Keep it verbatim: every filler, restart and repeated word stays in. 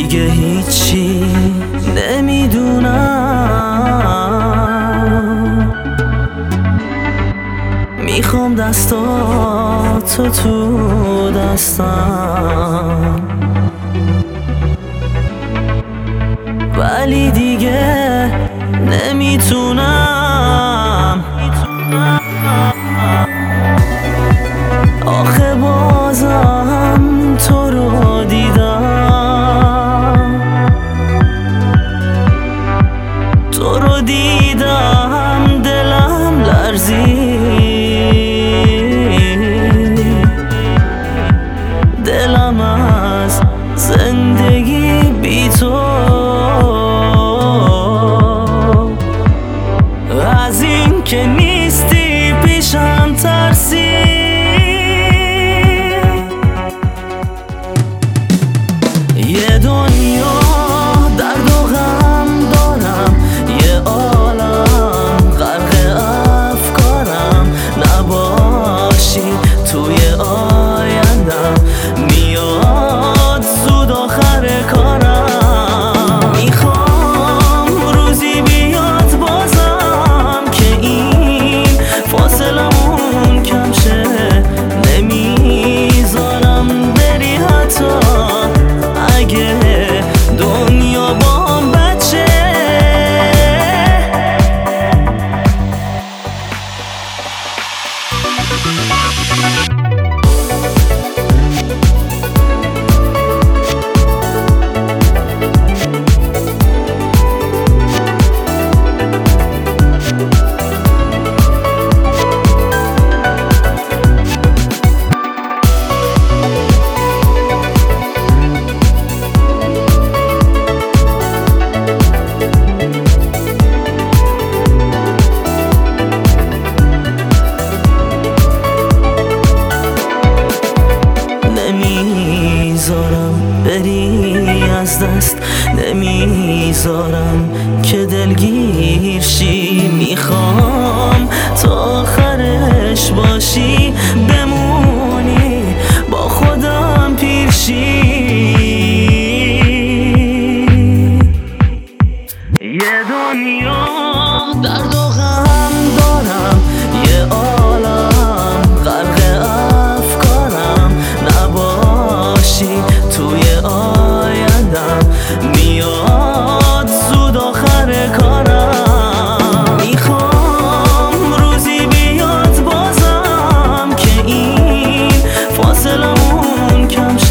دیگه هیچی نمیدونم، میخوام دستاتو تو دستم، ولی دیگه نمیتونم. آخه بازم تو رو دیدم، تو رو دیدم دلم لرزید، دلم از زندگی بی تو، از این که نیستی پیشم ترسید. یه دنیا درد و غم دارم، یه عالم غرق افکارم، نباشی توی آیندم، میاد زود آخر کارم. میخوام روزی بیاد بازم که این فاصلمون کم شه، نمیذارم بری حتی اگه دنیا بام بچه. نمیذارم بری از دست، نمیذارم که دلگیر شی، میخوام تا آخرش باشی، بمونی با خودم پیر شی. یه دنیا درد و غم دارم، یه عالم غرق افکارم، نباشی توی آیندم، میاد زود آخر کارم. میخوام روزی بیاد بازم که این فاصلمون کم